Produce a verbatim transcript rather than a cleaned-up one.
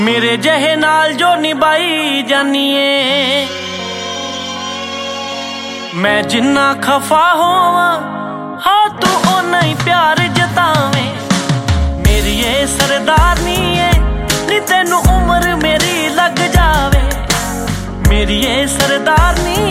मेरे जहे नाल जो निभाई जानिए, मैं जिन्ना खफा होवा हाँ तू ओना ही प्यार जतावे। मेरी ये सरदारनी है नी तेनू उम्र मेरी लग जावे। मेरी ये सरदारनी